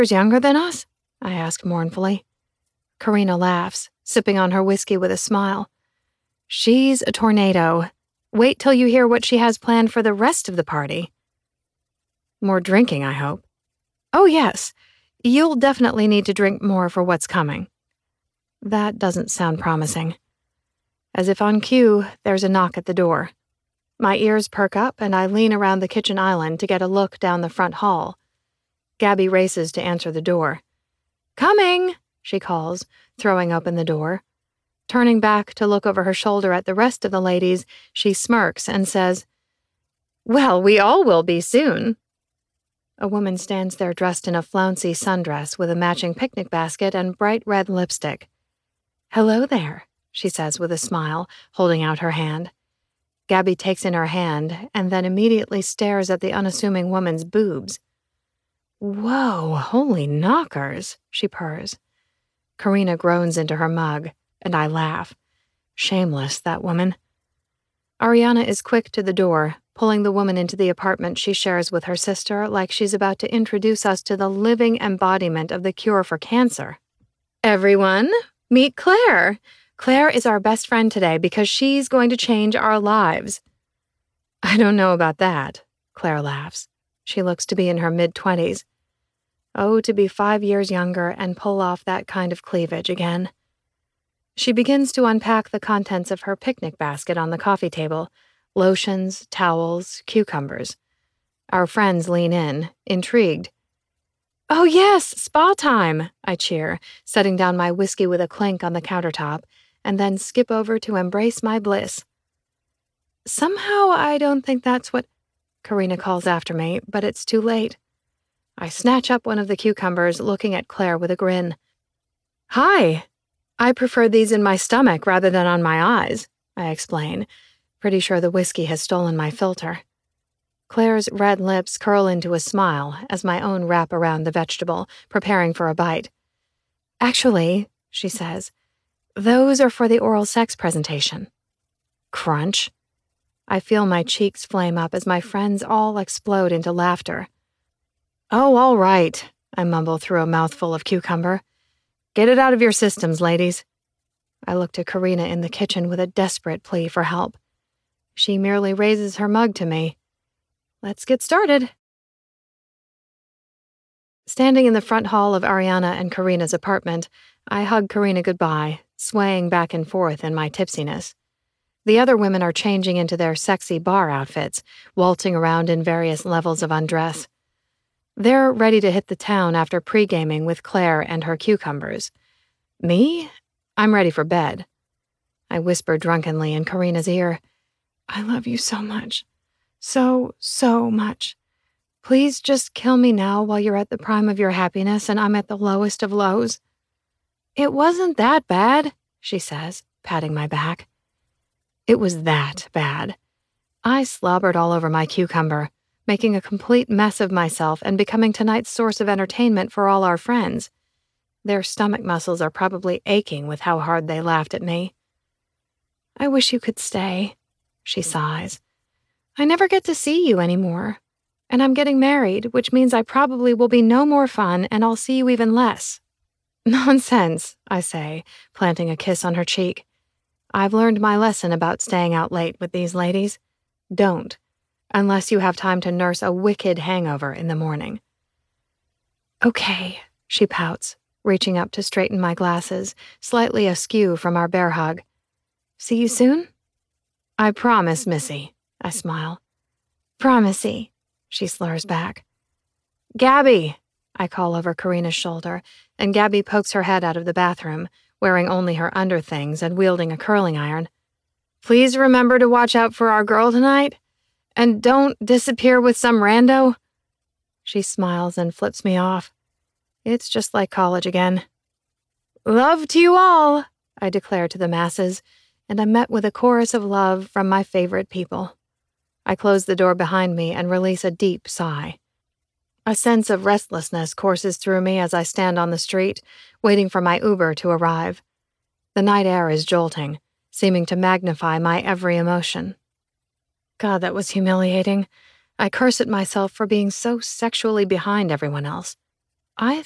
younger than us? I ask mournfully. Karina laughs, sipping on her whiskey with a smile. She's a tornado. Wait till you hear what she has planned for the rest of the party. More drinking, I hope. Oh, yes. You'll definitely need to drink more for what's coming. That doesn't sound promising. As if on cue, there's a knock at the door. My ears perk up and I lean around the kitchen island to get a look down the front hall. Gabby races to answer the door. Coming, she calls, throwing open the door. Turning back to look over her shoulder at the rest of the ladies, she smirks and says, Well, we all will be soon. A woman stands there dressed in a flouncy sundress with a matching picnic basket and bright red lipstick. Hello there, she says with a smile, holding out her hand. Gabby takes in her hand and then immediately stares at the unassuming woman's boobs. Whoa, holy knockers, she purrs. Karina groans into her mug, and I laugh. Shameless, that woman. Ariana is quick to the door, pulling the woman into the apartment she shares with her sister like she's about to introduce us to the living embodiment of the cure for cancer. Everyone, meet Claire. Claire is our best friend today because she's going to change our lives. I don't know about that, Claire laughs. She looks to be in her mid-20s. Oh, to be 5 years younger and pull off that kind of cleavage again. She begins to unpack the contents of her picnic basket on the coffee table. Lotions, towels, cucumbers. Our friends lean in, intrigued. Oh yes, spa time, I cheer, setting down my whiskey with a clink on the countertop, and then skip over to embrace my bliss. Somehow I don't think that's what... Karina calls after me, but it's too late. I snatch up one of the cucumbers, looking at Claire with a grin. Hi. I prefer these in my stomach rather than on my eyes, I explain, pretty sure the whiskey has stolen my filter. Claire's red lips curl into a smile as my own wrap around the vegetable, preparing for a bite. Actually, she says, those are for the oral sex presentation. Crunch. I feel my cheeks flame up as my friends all explode into laughter. Oh, all right, I mumble through a mouthful of cucumber. Get it out of your systems, ladies. I look to Karina in the kitchen with a desperate plea for help. She merely raises her mug to me. Let's get started. Standing in the front hall of Ariana and Karina's apartment, I hug Karina goodbye, swaying back and forth in my tipsiness. The other women are changing into their sexy bar outfits, waltzing around in various levels of undress. They're ready to hit the town after pre-gaming with Claire and her cucumbers. Me? I'm ready for bed. I whisper drunkenly in Karina's ear, I love you so much. So, so much. Please just kill me now while you're at the prime of your happiness and I'm at the lowest of lows. It wasn't that bad, she says, patting my back. It was that bad. I slobbered all over my cucumber, making a complete mess of myself and becoming tonight's source of entertainment for all our friends. Their stomach muscles are probably aching with how hard they laughed at me. I wish you could stay, she sighs. I never get to see you anymore. And I'm getting married, which means I probably will be no more fun and I'll see you even less. Nonsense, I say, planting a kiss on her cheek. I've learned my lesson about staying out late with these ladies. Don't, unless you have time to nurse a wicked hangover in the morning. Okay, she pouts, reaching up to straighten my glasses, slightly askew from our bear hug. See you soon? I promise, Missy, I smile. Promisey, she slurs back. Gabby, I call over Karina's shoulder, and Gabby pokes her head out of the bathroom, wearing only her underthings and wielding a curling iron. Please remember to watch out for our girl tonight, and don't disappear with some rando. She smiles and flips me off. It's just like college again. Love to you all, I declare to the masses, and I'm met with a chorus of love from my favorite people. I close the door behind me and release a deep sigh. A sense of restlessness courses through me as I stand on the street, waiting for my Uber to arrive. The night air is jolting, seeming to magnify my every emotion. God, that was humiliating. I curse at myself for being so sexually behind everyone else. I